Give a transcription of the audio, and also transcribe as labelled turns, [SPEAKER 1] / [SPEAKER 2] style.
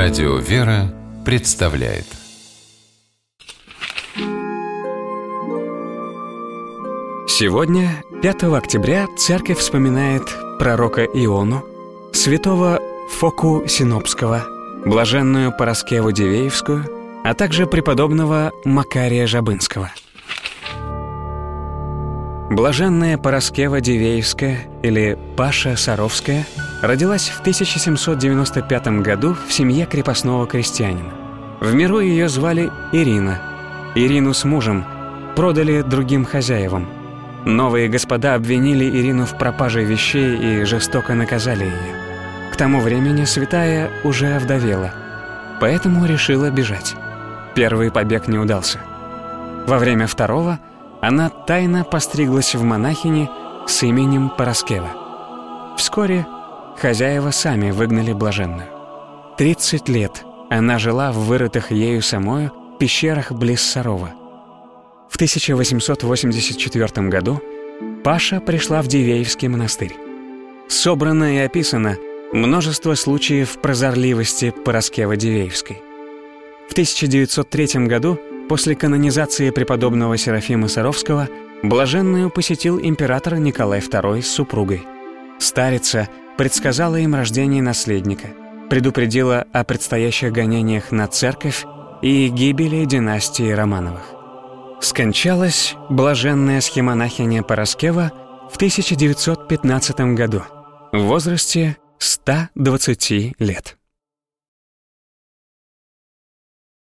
[SPEAKER 1] Радио «Вера» представляет.
[SPEAKER 2] Сегодня, 5 октября, церковь вспоминает пророка Иону, святого Фоку Синопского, блаженную Параскеву Дивеевскую, а также преподобного Макария Жабынского. Блаженная Параскева Дивеевская, или Паша Саровская, родилась в 1795 году в семье крепостного крестьянина. В миру ее звали Ирина. Ирину с мужем продали другим хозяевам. Новые господа обвинили Ирину в пропаже вещей и жестоко наказали ее. К тому времени святая уже овдовела, поэтому решила бежать. Первый побег не удался. Во время второго она тайно постриглась в монахини с именем Параскева. Вскоре хозяева сами выгнали блаженную. 30 лет она жила в вырытых ею самою пещерах близ Сарова. В 1884 году Паша пришла в Дивеевский монастырь. Собрано и описано множество случаев прозорливости Параскевы Дивеевской. В 1903 году, после канонизации преподобного Серафима Саровского, блаженную посетил император Николай II с супругой. Старица предсказала им рождение наследника, предупредила о предстоящих гонениях на церковь и гибели династии Романовых. Скончалась блаженная схемонахиня Параскева в 1915 году в возрасте 120 лет.